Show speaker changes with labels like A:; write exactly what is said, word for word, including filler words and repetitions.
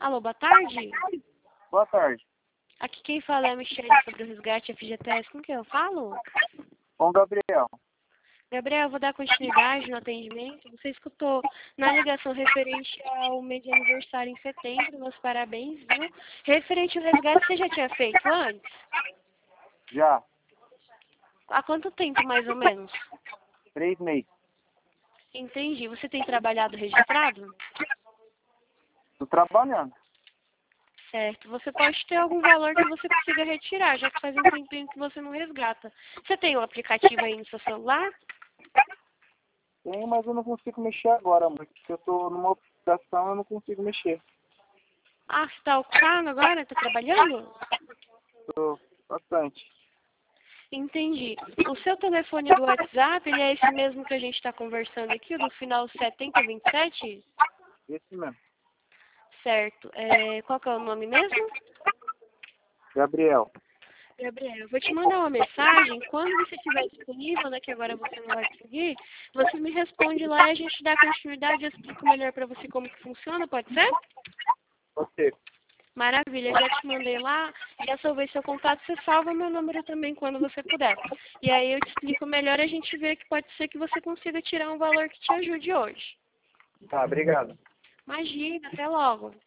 A: Alô, boa tarde.
B: Boa tarde.
A: Aqui quem fala é a Michelle sobre o resgate F G T S. Com quem eu falo?
B: Com o Gabriel.
A: Gabriel, eu vou dar continuidade no atendimento. Você escutou na ligação referente ao mês de aniversário em setembro. Meus parabéns, viu? Referente ao resgate, você já tinha feito antes?
B: Já.
A: Há quanto tempo, mais ou menos?
B: Três meses.
A: Entendi. Você tem trabalhado registrado?
B: Tô trabalhando.
A: Certo. Você pode ter algum valor que você consiga retirar, já que faz um tempinho que você não resgata. Você tem o aplicativo aí no seu celular?
B: Tenho, mas eu não consigo mexer agora, mano. Porque eu tô numa operação e eu não consigo mexer.
A: Ah, você está ocupado agora? Está trabalhando?
B: Tô bastante.
A: Entendi. O seu telefone do WhatsApp, ele é esse mesmo que a gente está conversando aqui, do final setenta vinte e sete?
B: Esse mesmo.
A: Certo. É, qual que é o nome mesmo?
B: Gabriel.
A: Gabriel, eu vou te mandar uma mensagem. Quando você estiver disponível, né, que agora você não vai conseguir, você me responde lá e a gente dá continuidade. Eu explico melhor para você como que funciona, pode ser?
B: Você.
A: Maravilha, já te mandei lá, já salvei seu contato, você salva meu número também quando você puder. E aí eu te explico melhor, a gente vê que pode ser que você consiga tirar um valor que te ajude hoje.
B: Tá, obrigado.
A: Imagina, até logo.